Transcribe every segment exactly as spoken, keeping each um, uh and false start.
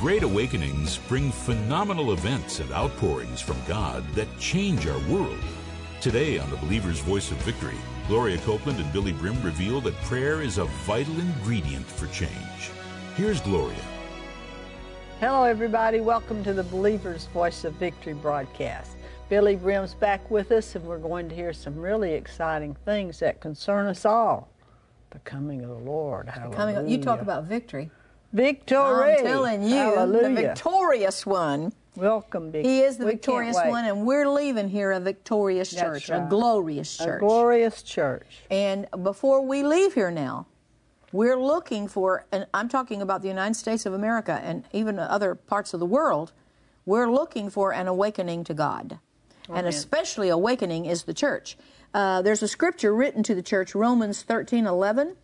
Great awakenings bring phenomenal events and outpourings from God that change our world. Today on The Believer's Voice of Victory, Gloria Copeland and Billy Brim reveal that prayer is a vital ingredient for change. Here's Gloria. Hello, everybody. Welcome to the Believer's Voice of Victory broadcast. Billy Brim's back with us, and we're going to hear some really exciting things that concern us all. The coming of the Lord. Hallelujah. Coming up, you talk about victory. Victory. I'm telling you, Hallelujah. the victorious one. Welcome, Big. He is the we victorious one, and we're leaving here a victorious That's church, right. a glorious church. A glorious church. And before we leave here now, we're looking for, and I'm talking about the United States of America and even other parts of the world, we're looking for an awakening to God. Amen. And especially awakening is the church. Uh, there's a scripture written to the church, Romans thirteen eleven,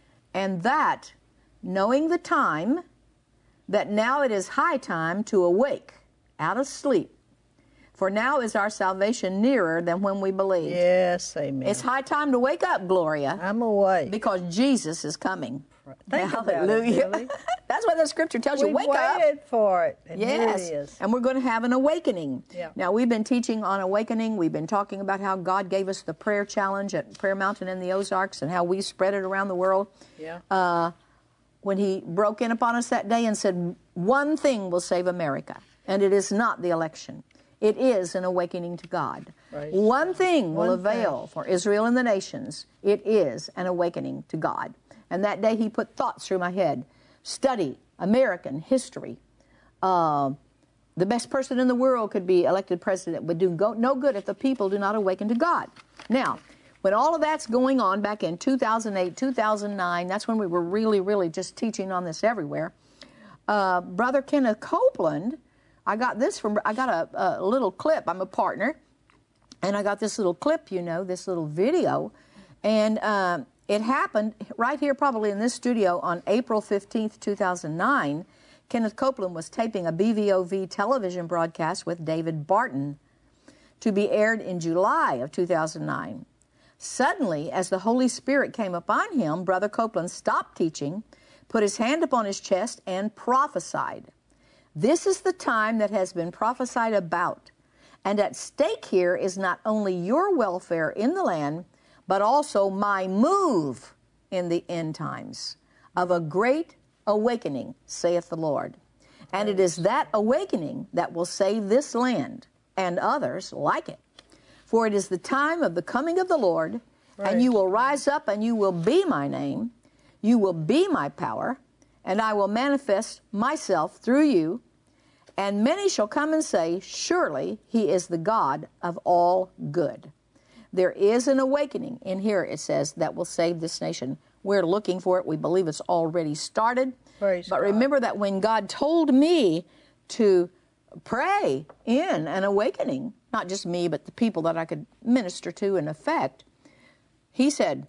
and that, knowing the time, that now it is high time to awake out of sleep. For now is our salvation nearer than when we believed. Yes, amen. It's high time to wake up, Gloria. I'm awake. Because Jesus is coming. Think Hallelujah. About it, Billy. That's what the scripture tells you. We've Wake up. waited for it. And Yes. here it is. And we're going to have an awakening. Yeah. Now, we've been teaching on awakening. We've been talking about how God gave us the prayer challenge at Prayer Mountain in the Ozarks and how we spread it around the world. Yeah. Uh, when he broke in upon us that day and said, one thing will save America, and it is not the election. It is an awakening to God. Praise One God. thing will One avail thing. for Israel and the nations. It is an awakening to God. And that day he put thoughts through my head. Study American history. Uh, the best person in the world could be elected president, but do go, no good if the people do not awaken to God. Now, when all of that's going on back in two thousand eight, two thousand nine, that's when we were really, really just teaching on this everywhere. Uh, Brother Kenneth Copeland, I got this from, I got a, a little clip. I'm a partner, and I got this little clip, you know, this little video, and uh, it happened right here probably in this studio on April fifteenth, two thousand nine. Kenneth Copeland was taping a B V O V television broadcast with David Barton to be aired in July of two thousand nine. Suddenly, as the Holy Spirit came upon him, Brother Copeland stopped teaching, put his hand upon his chest, and prophesied. This is the time that has been prophesied about, and at stake here is not only your welfare in the land, but also my move in the end times of a great awakening, saith the Lord. And it is that awakening that will save this land and others like it. For it is the time of the coming of the Lord, right. And you will rise up and you will be my name, you will be my power, and I will manifest myself through you, and many shall come and say, surely he is the God of all good. There is an awakening in here, it says, that will save this nation. We're looking for it. We believe it's already started. Praise but God. Remember that when God told me to pray in an awakening, not just me, but the people that I could minister to and affect, he said,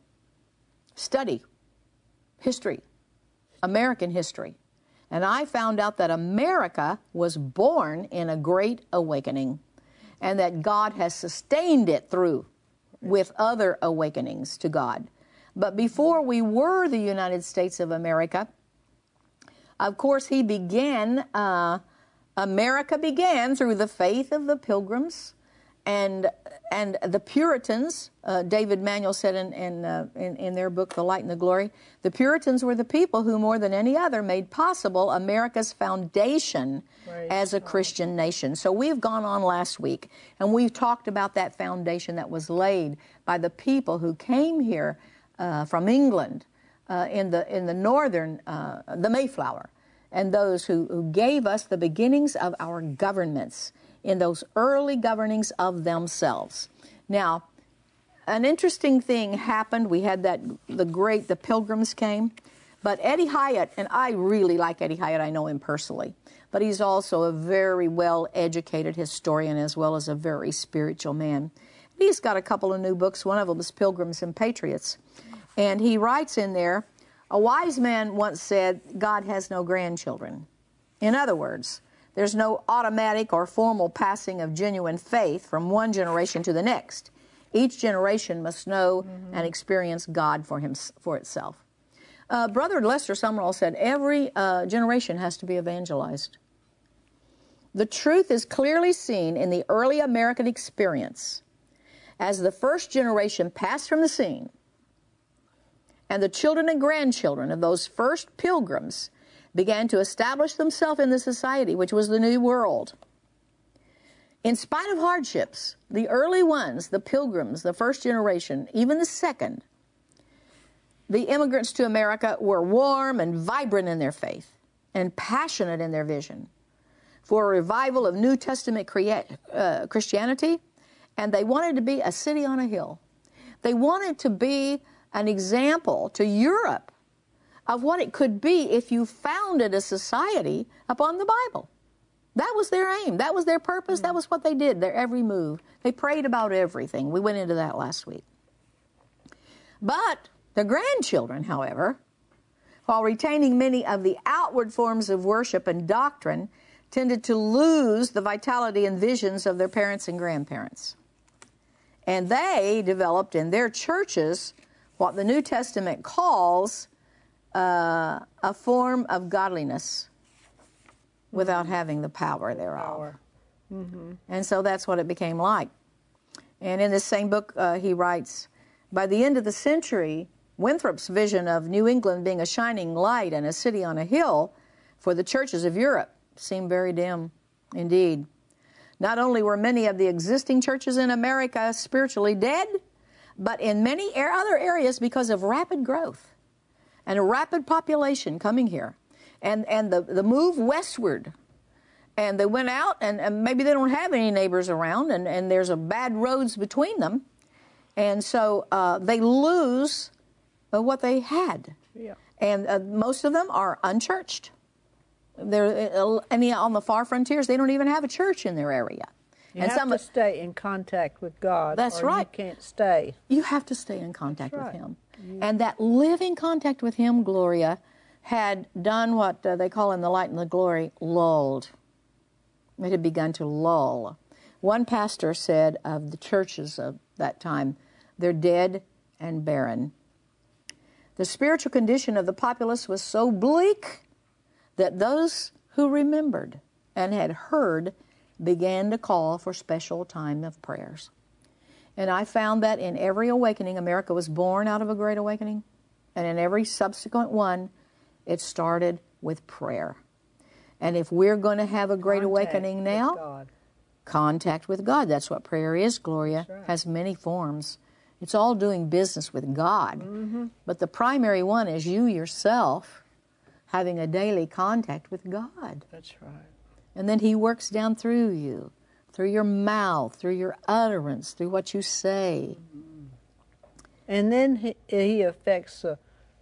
study history, American history. And I found out that America was born in a great awakening and that God has sustained it through with other awakenings to God. But before we were the United States of America, of course, he began, uh, America began through the faith of the Pilgrims and and the Puritans. uh, David Manuel said in, in, uh, in, in their book, The Light and the Glory, the Puritans were the people who more than any other made possible America's foundation Praise as a God. Christian nation. So we've gone on last week, and we've talked about that foundation that was laid by the people who came here uh, from England uh, in the in the northern, uh, the Mayflower, and those who, who gave us the beginnings of our governments in those early governings of themselves. Now, an interesting thing happened. We had that, the great, the Pilgrims came, but Eddie Hyatt, and I really like Eddie Hyatt, I know him personally, but he's also a very well-educated historian as well as a very spiritual man. He's got a couple of new books. One of them is Pilgrims and Patriots. And he writes in there, a wise man once said, God has no grandchildren. In other words, there's no automatic or formal passing of genuine faith from one generation to the next. Each generation must know mm-hmm. and experience God for him, for itself. Uh, Brother Lester Sumrall said every uh, generation has to be evangelized. The truth is clearly seen in the early American experience as the first generation passed from the scene, and the children and grandchildren of those first pilgrims began to establish themselves in the society, which was the New World. In spite of hardships, the early ones, the pilgrims, the first generation, even the second, the immigrants to America were warm and vibrant in their faith and passionate in their vision for a revival of New Testament uh, Christianity, and they wanted to be a city on a hill. They wanted to be an example to Europe of what it could be if you founded a society upon the Bible. That was their aim. That was their purpose. That was what they did, their every move. They prayed about everything. We went into that last week. But the grandchildren, however, while retaining many of the outward forms of worship and doctrine, tended to lose the vitality and visions of their parents and grandparents. And they developed in their churches what the New Testament calls uh, a form of godliness without having the power thereof. Power. Mm-hmm. And so that's what it became like. And in this same book, uh, he writes, by the end of the century, Winthrop's vision of New England being a shining light and a city on a hill for the churches of Europe seemed very dim indeed. Not only were many of the existing churches in America spiritually dead, but in many other areas because of rapid growth and a rapid population coming here. And, and the, the move westward, and they went out, and, and maybe they don't have any neighbors around, and, and there's a bad roads between them, and so uh, they lose uh, what they had. Yeah. And uh, most of them are unchurched. They're, uh, any on the far frontiers, they don't even have a church in their area. You and have some, to stay in contact with God. That's or right. You can't stay. You have to stay in contact That's with right. Him. You, and that living contact with Him, Gloria, had done what uh, they call in the light and the glory, lulled. It had begun to lull. One pastor said of the churches of that time, they're dead and barren. The spiritual condition of the populace was so bleak that those who remembered and had heard began to call for special time of prayers. And I found that in every awakening, America was born out of a great awakening, and in every subsequent one, it started with prayer. And if we're going to have a great Contact awakening with now, God. Contact with God. That's what prayer is, Gloria. Right. Has many forms. It's all doing business with God. Mm-hmm. But the primary one is you yourself having a daily contact with God. That's right. And then He works down through you, through your mouth, through your utterance, through what you say. Mm-hmm. And then he, he affects the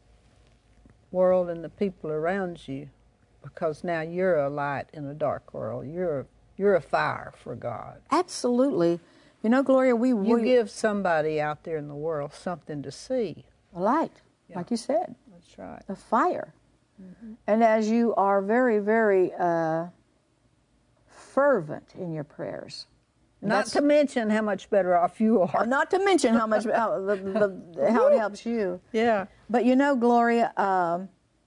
world and the people around you, because now you're a light in a dark world. You're a, you're a fire for God. Absolutely. You know, Gloria, we... You we, give somebody out there in the world something to see. a light, Yeah. like you said, That's right. a fire. Mm-hmm. And as you are very, very uh, fervent in your prayers. Not That's- to mention how much better off you are. Not to mention how much how, the, the, how it helps you. Yeah. But you know, Gloria, um,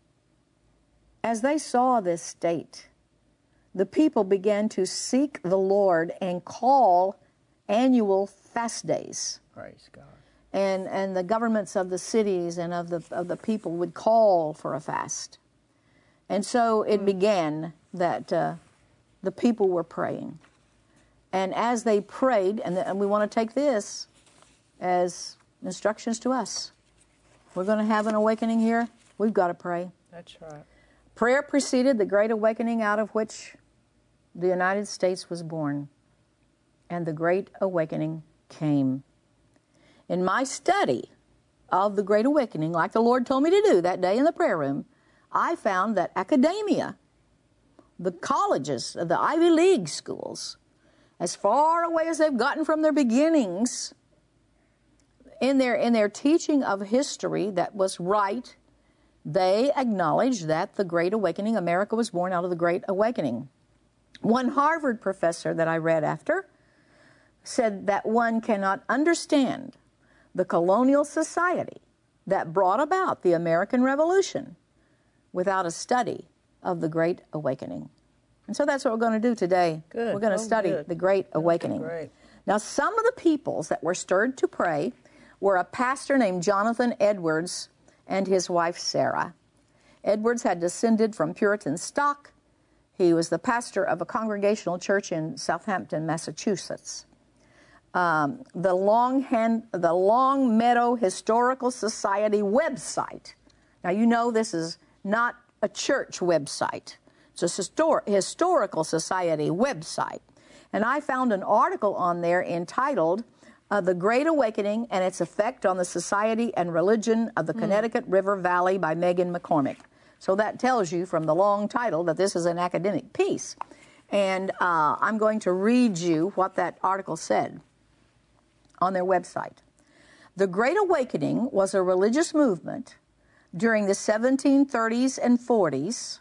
as they saw this state, the people began to seek the Lord and call annual fast days. Praise God. And and the governments of the cities and of the of the people would call for a fast. And so it Mm. began that uh, the people were praying. And as they prayed, and, and we want to take this as instructions to us. We're going to have an awakening here. We've got to pray. That's right. Prayer preceded the great awakening out of which the United States was born. And the great awakening came. In my study of the great awakening, like the Lord told me to do that day in the prayer room, I found that academia, the colleges, the Ivy League schools, as far away as they've gotten from their beginnings, in their, in their teaching of history that was right, they acknowledged that the Great Awakening, America was born out of the Great Awakening. One Harvard professor that I read after said that one cannot understand the colonial society that brought about the American Revolution without a study of the Great Awakening. And so that's what we're going to do today. Good. We're going to Oh, study good. the Great Awakening. Great. Now, some of the peoples that were stirred to pray were a pastor named Jonathan Edwards and his wife Sarah. Edwards had descended from Puritan stock. He was the pastor of a congregational church in Southampton, Massachusetts. Um, the, Long Hand, the Long Meadow Historical Society website. Now, you know this is not a church website. It's a histor- historical society website. And I found an article on there entitled uh, The Great Awakening and Its Effect on the Society and Religion of the mm. Connecticut River Valley by Megan McCormick. So that tells you from the long title that this is an academic piece. And uh, I'm going to read you what that article said on their website. The Great Awakening was a religious movement during the seventeen thirties and forties.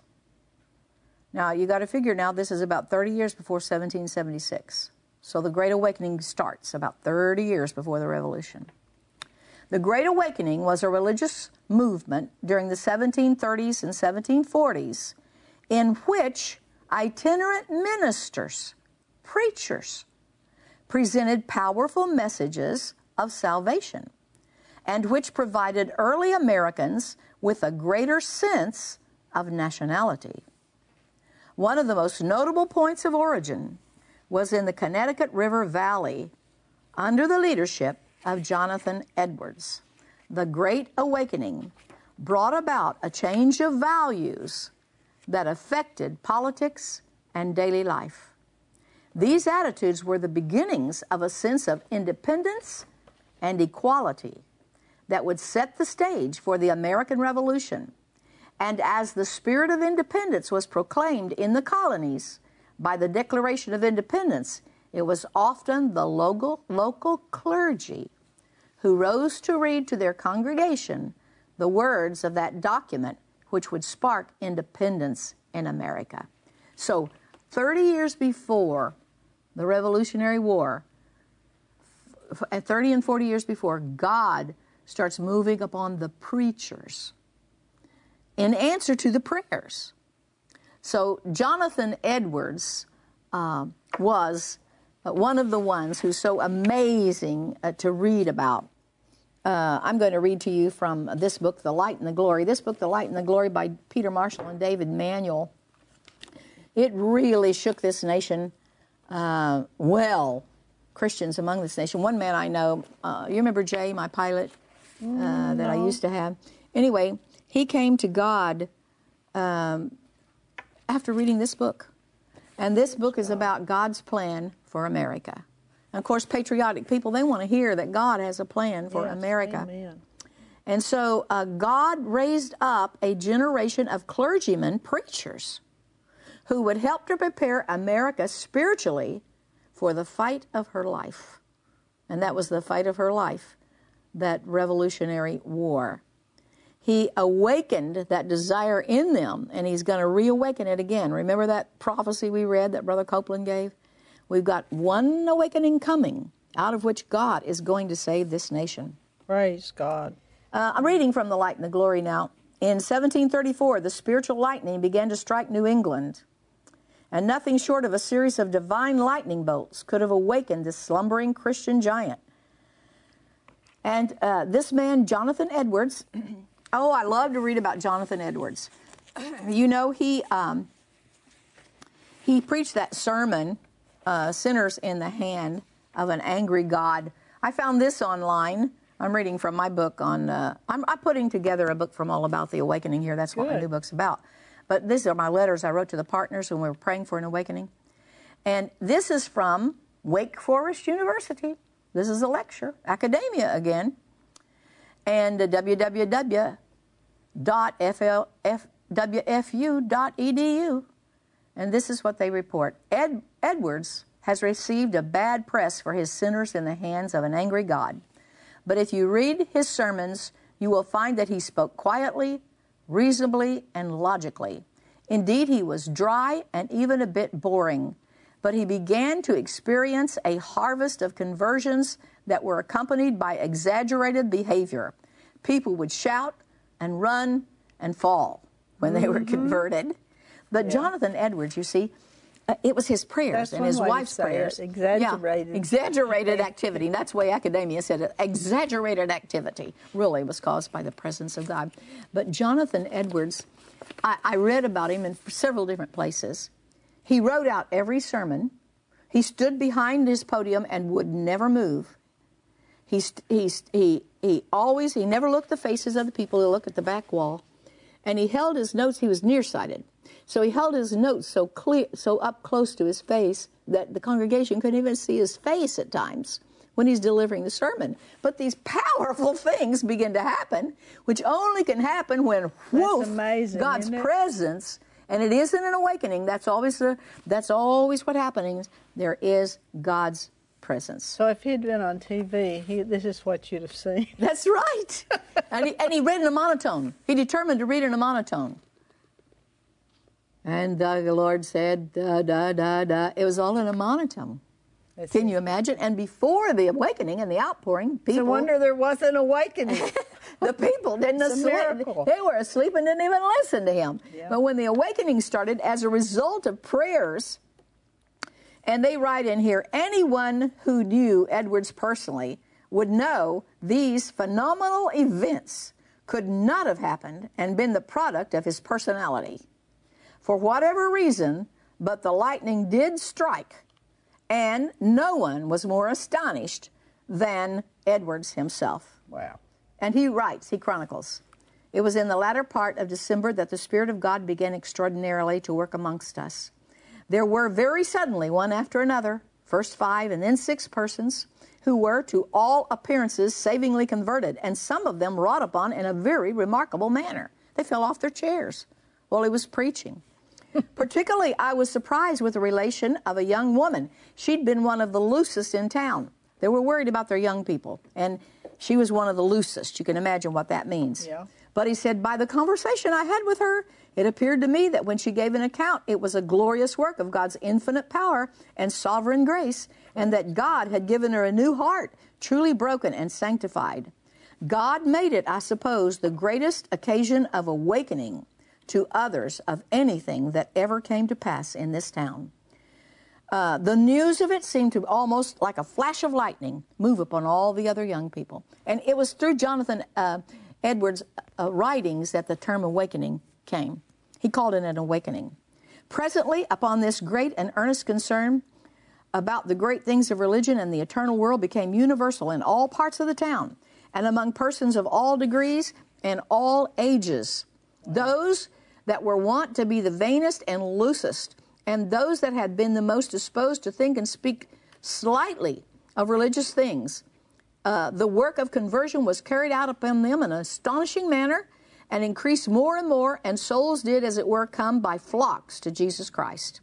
Now, you got to figure now this is about thirty years before seventeen seventy-six. So the Great Awakening starts about thirty years before the Revolution. The Great Awakening was a religious movement during the seventeen thirties and seventeen forties in which itinerant ministers, preachers, presented powerful messages of salvation, and which provided early Americans with a greater sense of nationality. One of the most notable points of origin was in the Connecticut River Valley under the leadership of Jonathan Edwards. The Great Awakening brought about a change of values that affected politics and daily life. These attitudes were the beginnings of a sense of independence and equality that would set the stage for the American Revolution. And as the spirit of independence was proclaimed in the colonies by the Declaration of Independence, it was often the local, local clergy who rose to read to their congregation the words of that document which would spark independence in America. So thirty years before the Revolutionary War, at thirty and forty years before, God starts moving upon the preachers in answer to the prayers. So Jonathan Edwards uh, was one of the ones who's so amazing uh, to read about. Uh, I'm going to read to you from this book, The Light and the Glory. This book, The Light and the Glory, by Peter Marshall and David Manuel. It really shook this nation uh, well, Christians among this nation. One man I know, uh, you remember Jay, my pilot, uh, mm, that no. I used to have? Anyway, he came to God um, after reading this book. And this book is about God's plan for America. And of course, patriotic people, they want to hear that God has a plan for yes, America. Amen. And so uh, God raised up a generation of clergymen, preachers, who would help to prepare America spiritually for the fight of her life. And that was the fight of her life, that Revolutionary War. He awakened that desire in them, and he's going to reawaken it again. Remember that prophecy we read that Brother Copeland gave? We've got one awakening coming, out of which God is going to save this nation. Praise God. Uh, I'm reading from The Light and the Glory now. In seventeen thirty-four, the spiritual lightning began to strike New England, and nothing short of a series of divine lightning bolts could have awakened this slumbering Christian giant. And uh, this man, Jonathan Edwards, oh, I love to read about Jonathan Edwards. You know, he um, he preached that sermon, uh, Sinners in the Hand of an Angry God. I found this online. I'm reading from my book on, uh, I'm, I'm putting together a book from All About the Awakening here. That's what Good. My new book's about. But these are my letters I wrote to the partners when we were praying for an awakening. And this is from Wake Forest University. This is a lecture, academia again. And uh, w w w dot w f u dot e d u. And this is what they report. Ed, Edwards has received a bad press for his sinners in the hands of an angry God. But if you read his sermons, you will find that he spoke quietly, reasonably, and logically. Indeed, he was dry and even a bit boring, but he began to experience a harvest of conversions that were accompanied by exaggerated behavior. People would shout and run and fall when they mm-hmm. were converted. But yeah. Jonathan Edwards, you see, Uh, it was his prayers That's and one his way to wife's say it. prayers. Exaggerated. Yeah, exaggerated activity. That's the way academia said it. Exaggerated activity really was caused by the presence of God. But Jonathan Edwards, I, I read about him in several different places. He wrote out every sermon. He stood behind his podium and would never move. He, he, he, he always, he never looked the faces of the people. He looked at the back wall. And he held his notes. He was nearsighted. So he held his notes so clear, so up close to his face that the congregation couldn't even see his face at times when he's delivering the sermon. But these powerful things begin to happen, which only can happen when, whoof, amazing, God's isn't it? presence, and it isn't an awakening. That's always the, that's always what happens. There is God's presence. So if he'd been on T V, he, this is what you'd have seen. That's right. and, he, and he read in a monotone. He determined to read in a monotone. And uh, the Lord said, da, da, da, da. It was all in a monotone. That's Can it. you imagine? And before the awakening and the outpouring, people... It's a wonder there wasn't awakening. the people didn't It's a sleep. miracle. They were asleep and didn't even listen to him. Yeah. But when the awakening started, as a result of prayers, and they write in here, anyone who knew Edwards personally would know these phenomenal events could not have happened and been the product of his personality. For whatever reason, but the lightning did strike, and no one was more astonished than Edwards himself. Wow. And he writes, he chronicles, it was in the latter part of December that the Spirit of God began extraordinarily to work amongst us. There were very suddenly, one after another, first five and then six persons, who were, to all appearances, savingly converted, and some of them wrought upon in a very remarkable manner. They fell off their chairs while he was preaching. Particularly, I was surprised with the relation of a young woman. She'd been one of the loosest in town. They were worried about their young people, and she was one of the loosest. You can imagine what that means. Yeah. But he said, by the conversation I had with her, it appeared to me that when she gave an account, it was a glorious work of God's infinite power and sovereign grace, and that God had given her a new heart, truly broken and sanctified. God made it, I suppose, the greatest occasion of awakening to others of anything that ever came to pass in this town. Uh, the news of it seemed to almost like a flash of lightning move upon all the other young people. And it was through Jonathan uh, Edwards' uh, writings that the term awakening came. He called it an awakening. Presently, upon this great and earnest concern about the great things of religion and the eternal world became universal in all parts of the town and among persons of all degrees and all ages. Those that were wont to be the vainest and loosest, and those that had been the most disposed to think and speak slightly of religious things, uh, the work of conversion was carried out upon them in an astonishing manner and increased more and more, and souls did, as it were, come by flocks to Jesus Christ.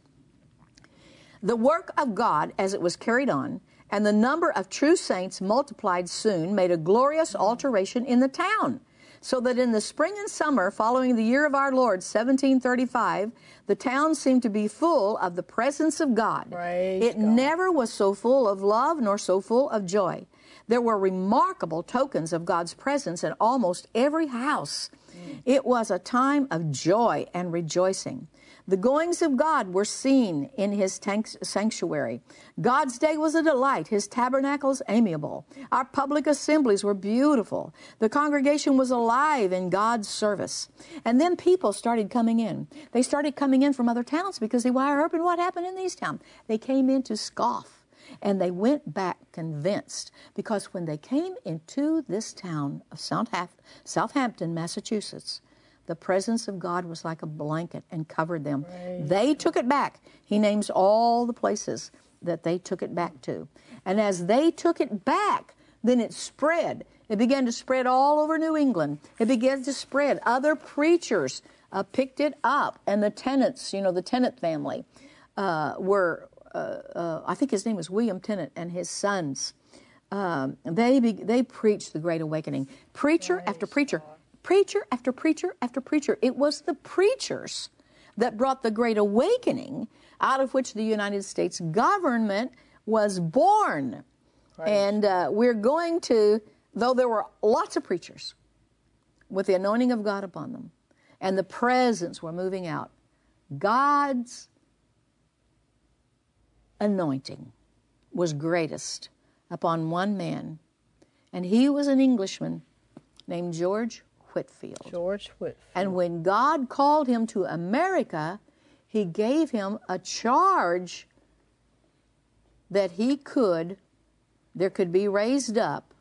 The work of God, as it was carried on, and the number of true saints multiplied soon, made a glorious alteration in the town, so that in the spring and summer following the year of our Lord, seventeen thirty-five, the town seemed to be full of the presence of God. Praise it God. never was so full of love nor so full of joy. There were remarkable tokens of God's presence in almost every house. Mm. It was a time of joy and rejoicing. The goings of God were seen in his sanctuary. God's day was a delight, his tabernacles amiable. Our public assemblies were beautiful. The congregation was alive in God's service. And then people started coming in. They started coming in from other towns because they were, Urban, what happened in these towns? They came in to scoff, and they went back convinced, because when they came into this town of Southampton, Massachusetts, the presence of God was like a blanket and covered them. Praise they took it back. He names all the places that they took it back to. And as they took it back, then it spread. It began to spread all over New England. It began to spread. Other preachers uh, picked it up. And the Tennants, you know, the Tennant family, uh, were, uh, uh, I think his name was William Tennant, and his sons. Um, they, be, they preached the Great Awakening. Preacher Praise after preacher. God. Preacher after preacher after preacher. It was the preachers that brought the Great Awakening, out of which the United States government was born. Right. And uh, we're going to, though there were lots of preachers with the anointing of God upon them, and the presence were moving out, God's anointing was greatest upon one man, and he was an Englishman named George Whitefield. George Whitefield. And when God called him to America, he gave him a charge that he could, there could be raised up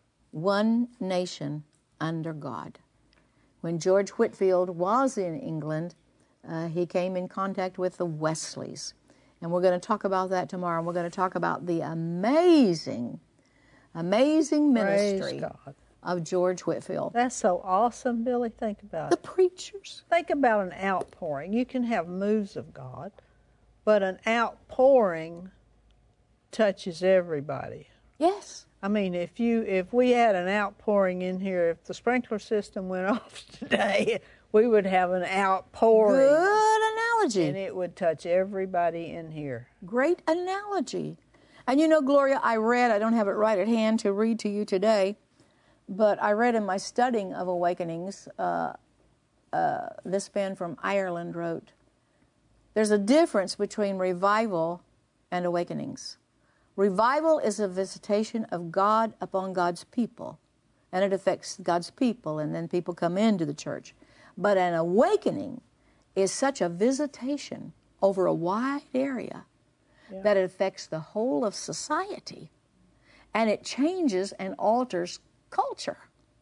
one nation under God. When George Whitefield was in England, uh, he came in contact with the Wesleys. And we're going to talk about that tomorrow. And we're going to talk about the amazing, amazing ministry of George Whitefield. That's so awesome, Billy. Think about the it. The preachers. Think about an outpouring. You can have moves of God, but an outpouring touches everybody. Yes. I mean, if you if we had an outpouring in here, if the sprinkler system went off today, we would have an outpouring. Good analogy. And it would touch everybody in here. Great analogy. And you know, Gloria, I read, I don't have it right at hand to read to you today, but I read in my studying of awakenings, uh, uh, this man from Ireland wrote, there's a difference between revival and awakenings. Revival is a visitation of God upon God's people, and it affects God's people, and then people come into the church. But an awakening is such a visitation over a wide area yeah. that it affects the whole of society, and it changes and alters culture.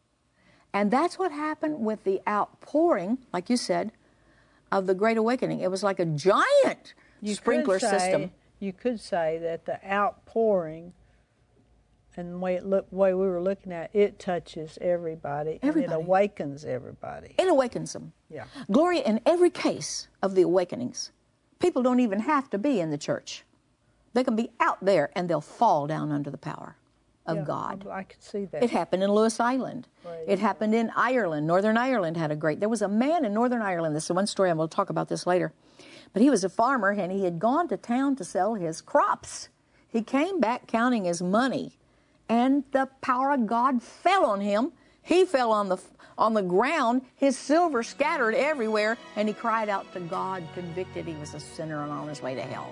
And that's what happened with the outpouring, like you said, of the Great Awakening. It was like a giant you sprinkler say, system. You could say that the outpouring and the way, it look, way we were looking at it, it touches everybody, everybody. And it awakens everybody. It awakens them. Yeah. Gloria, in every case of the awakenings, people don't even have to be in the church. They can be out there and they'll fall down under the power of yeah, God. I, I could see that. It happened in Lewis Island. Right. It happened in Ireland. Northern Ireland had a great... There was a man in Northern Ireland. This is one story, and we'll talk about this later. But he was a farmer, and he had gone to town to sell his crops. He came back counting his money, and the power of God fell on him. He fell on the, on the ground. His silver scattered everywhere, and he cried out to God, convicted he was a sinner and on his way to hell.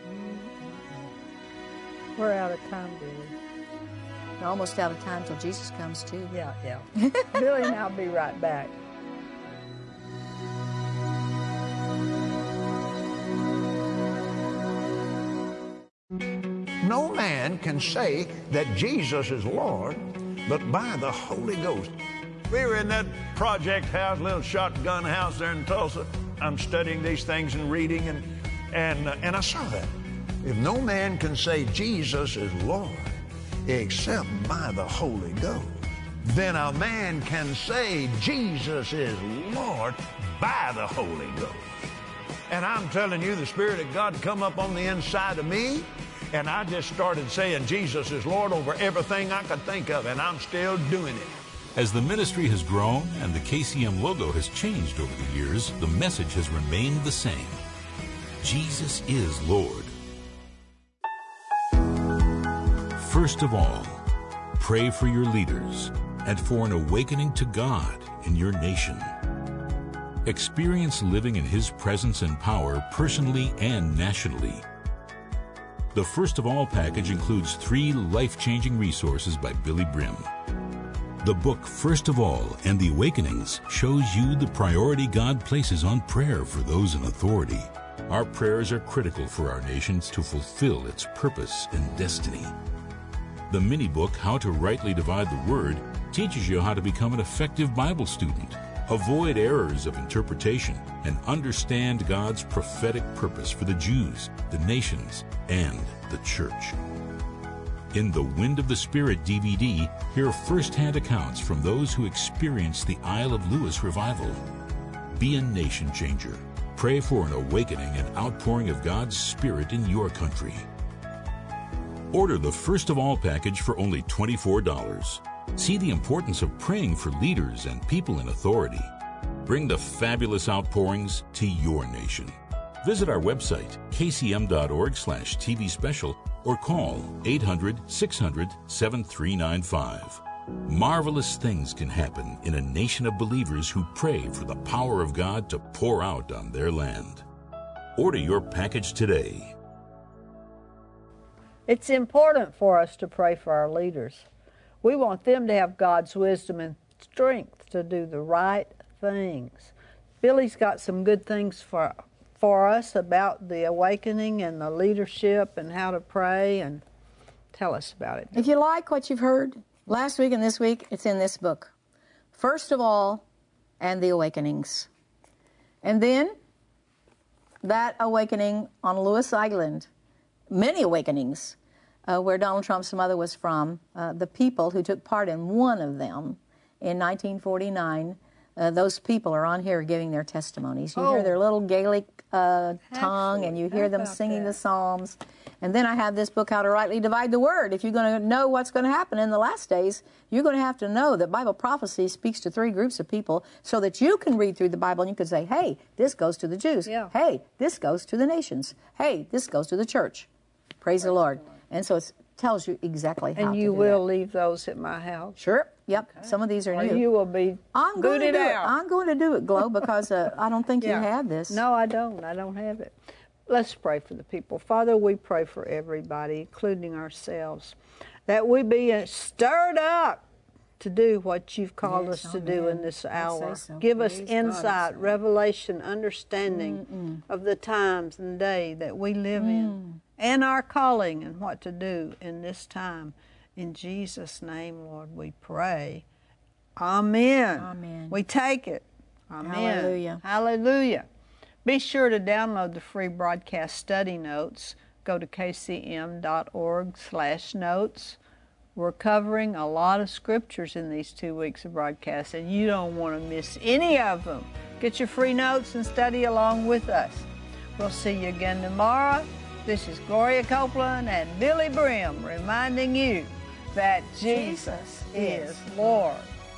We're out of time, Billy. We're almost out of time till Jesus comes, too. Yeah, yeah. Billy and I'll be right back. No man can say that Jesus is Lord, but by the Holy Ghost. We were in that project house, little shotgun house there in Tulsa. I'm studying these things and reading, and and uh, and I saw that. If no man can say Jesus is Lord except by the Holy Ghost, then a man can say Jesus is Lord by the Holy Ghost. And I'm telling you, the Spirit of God come up on the inside of me, and I just started saying Jesus is Lord over everything I could think of, and I'm still doing it. As the ministry has grown and the K C M logo has changed over the years, the message has remained the same. Jesus is Lord. First of all, pray for your leaders and for an awakening to God in your nation. Experience living in His presence and power personally and nationally. The First of All package includes three life-changing resources by Billy Brim. The book First of All and the Awakenings shows you the priority God places on prayer for those in authority. Our prayers are critical for our nations to fulfill its purpose and destiny. The mini-book, How to Rightly Divide the Word, teaches you how to become an effective Bible student, avoid errors of interpretation, and understand God's prophetic purpose for the Jews, the nations, and the church. In the Wind of the Spirit D V D, hear first-hand accounts from those who experienced the Isle of Lewis revival. Be a nation changer. Pray for an awakening and outpouring of God's Spirit in your country. Order the First of All package for only twenty-four dollars. See the importance of praying for leaders and people in authority. Bring the fabulous outpourings to your nation. Visit our website, k c m dot org slash T V special, or call eight hundred, six hundred, seven three nine five. Marvelous things can happen in a nation of believers who pray for the power of God to pour out on their land. Order your package today. It's important for us to pray for our leaders. We want them to have God's wisdom and strength to do the right things. Billy's got some good things for for us about the awakening and the leadership and how to pray, and tell us about it. If you like what you've heard last week and this week, it's in this book. First of all, and the awakenings. And then that awakening on Lewis Island, many awakenings, uh, where Donald Trump's mother was from, uh, the people who took part in one of them in nineteen forty-nine, uh, those people are on here giving their testimonies. You Oh. hear their little Gaelic uh, tongue, and you hear How them about singing that? the Psalms. And then I have this book, How to Rightly Divide the Word. If you're going to know what's going to happen in the last days, you're going to have to know that Bible prophecy speaks to three groups of people so that you can read through the Bible and you can say, hey, this goes to the Jews. Yeah. Hey, this goes to the nations. Hey, this goes to the church. Praise, Praise the Lord. Lord. And so it tells you exactly how and to you do will that. leave those at my house? Sure. Yep. Okay. Some of these are or new. You will be I'm going to booted do out. it. I'm going to do it, Glo, because uh, I don't think Yeah. you have this. No, I don't. I don't have it. Let's pray for the people. Father, we pray for everybody, including ourselves, that we be stirred up to do what you've called Yes, us to amen. do in this I hour. say so. Give us Praise God, insight, I say. revelation, understanding Mm-mm. of the times and day that we live Mm. in, and our calling and what to do in this time. In Jesus' name, Lord, we pray. Amen. Amen. We take it. Amen. Hallelujah. Hallelujah. Be sure to download the free broadcast study notes. Go to k c m dot org slash notes. We're covering a lot of scriptures in these two weeks of broadcast, and you don't want to miss any of them. Get your free notes and study along with us. We'll see you again tomorrow. This is Gloria Copeland and Billy Brim reminding you that Jesus is Lord.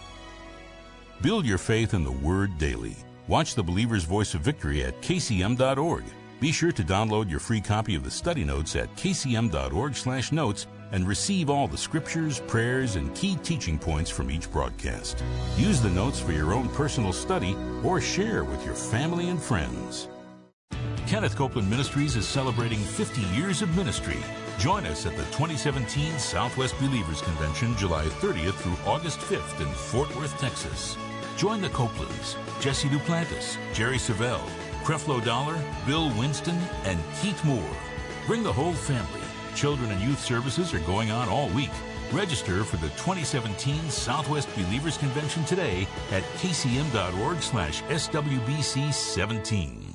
Build your faith in the Word daily. Watch the Believer's Voice of Victory at k c m dot org. Be sure to download your free copy of the study notes at k c m dot org slash notes and receive all the scriptures, prayers, and key teaching points from each broadcast. Use the notes for your own personal study or share with your family and friends. Kenneth Copeland Ministries is celebrating fifty years of ministry. Join us at the twenty seventeen Southwest Believers Convention, July thirtieth through August fifth in Fort Worth, Texas. Join the Copelands, Jesse Duplantis, Jerry Savelle, Creflo Dollar, Bill Winston, and Keith Moore. Bring the whole family. Children and youth services are going on all week. Register for the twenty seventeen Southwest Believers Convention today at k c m dot org slash S W B C seventeen.